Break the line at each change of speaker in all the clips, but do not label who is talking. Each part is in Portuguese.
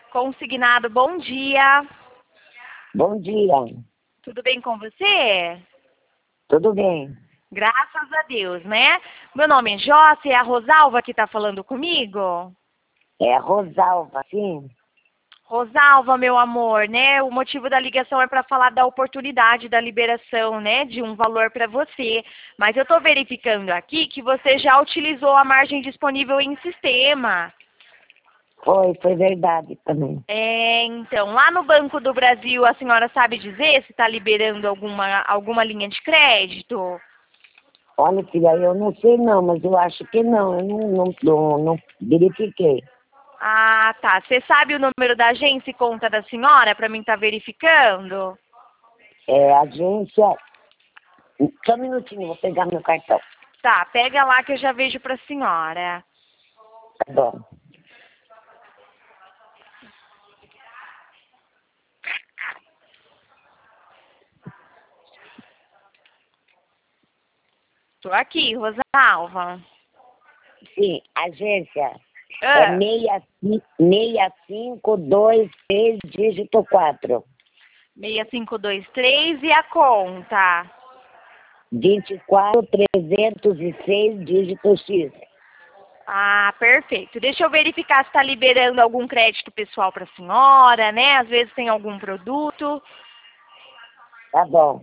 Consignado, bom dia.
Bom dia.
Tudo bem com você?
Tudo bem?
Graças a Deus, né? Meu nome é Josi, é a Rosalva que está falando comigo?
É a Rosalva, sim.
Rosalva, meu amor, né? O motivo da ligação é para falar da oportunidade da liberação, né? De um valor para você. Mas eu estou verificando aqui que você já utilizou a margem disponível em sistema.
Foi verdade também.
Então, lá no Banco do Brasil, a senhora sabe dizer se está liberando alguma linha de crédito?
Olha, filha, eu não sei não, mas eu acho que não. Eu não verifiquei.
Ah, tá. Você sabe o número da agência e conta da senhora para mim estar verificando?
É agência... Só um minutinho, vou pegar meu cartão.
Tá, pega lá que eu já vejo para a senhora.
Tá bom.
Tô aqui, Rosalva.
Sim, agência é
Ah,
6523, dígito 4.
6523 e a conta?
24306, dígito X.
Ah, perfeito. Deixa eu verificar se está liberando algum crédito pessoal para a senhora, né? Às vezes tem algum produto.
Tá bom.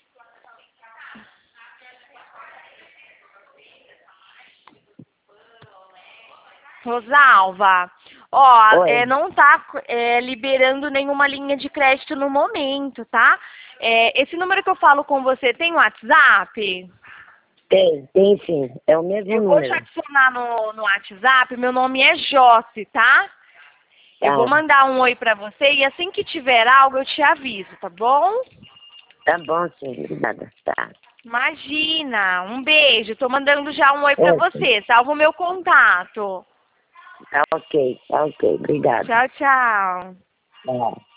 Rosalva, ó,
Oi.
não tá liberando nenhuma linha de crédito no momento, tá? Esse número que eu falo com você tem WhatsApp?
Tem sim. É o mesmo
Eu vou te
número.
adicionar no WhatsApp, meu nome é Josi, tá? Eu vou
Tá.
mandar um oi pra você e assim que tiver algo eu te aviso, tá bom?
Tá bom, sim. Obrigada. Tá.
Imagina, um beijo, tô mandando já um oi pra
Ok.
você, salva o meu contato.
Tá ok. Obrigada.
Tchau, tchau.
Tá.